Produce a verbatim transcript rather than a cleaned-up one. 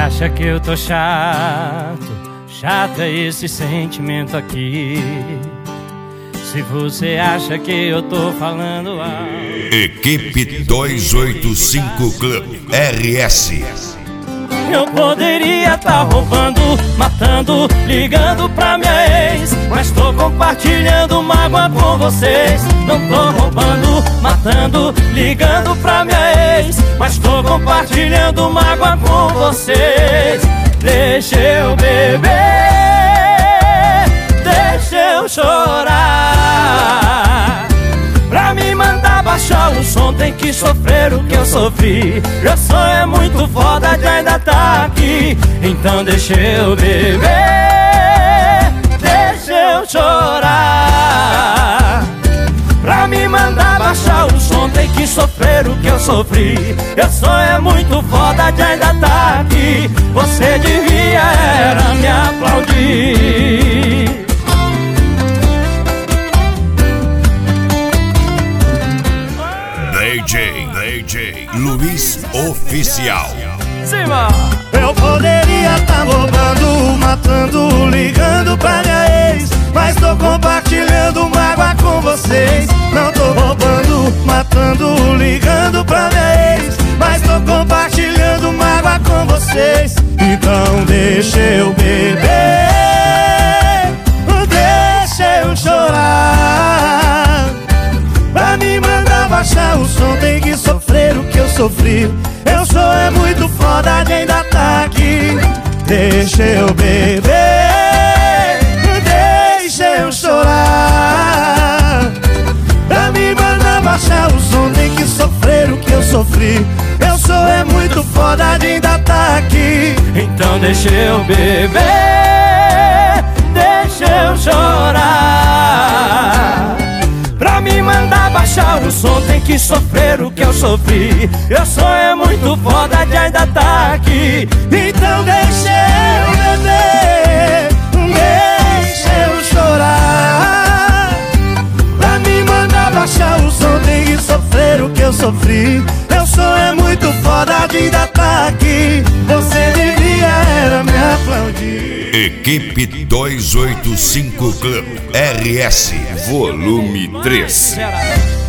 acha que eu tô chato, chato é esse sentimento aqui. Se você acha que eu tô falando alto. Equipe duzentos e oitenta e cinco Club R S. Eu poderia tá roubando, matando, ligando pra minha ex, mas tô compartilhando mágoa com vocês. Não tô roubando, matando, ligando pra minha ex, mas tô compartilhando mágoa com vocês. Deixa eu beber, deixa eu chorar. Pra me mandar baixar o som tem que sofrer o que eu sofri. Meu sonho é muito foda de ainda tá aqui. Então deixa eu beber, deixa eu chorar. Pra me mandar baixar o som tem que sofrer o que eu sofri. Meu sonho é muito foda de ainda tá aqui. Você devia era me aplaudir. D J, D J Luiz Oficial. Cima! Eu poderia tá roubando, matando, ligando pra minha ex, mas tô compartilhando mágoa com vocês. Não tô roubando, matando, ligando pra minha ex, mas tô compartilhando mágoa com vocês. Então deixa eu beber, deixa eu chorar. Pra me mandar baixar o som tem que sofrer o que eu sofri. Eu sou é muito foda de ainda tá aqui. Deixa eu beber, deixa eu chorar. Pra me mandar baixar o som tem que sofrer o que eu sofri. Eu sou é muito foda de ainda tá aqui. Então deixa eu beber, deixa eu chorar. Pra me mandar baixar o som tem que sofrer o que eu sofri. Eu sou é muito foda de ainda tá aqui. Então deixa eu beber, deixa eu chorar. Pra me mandar baixar o som tem que sofrer o que eu sofri. Eu sou é muito foda de ainda tá aqui. Você devia era me aplaudir. Equipe duzentos e oitenta e cinco Club R S Volume três.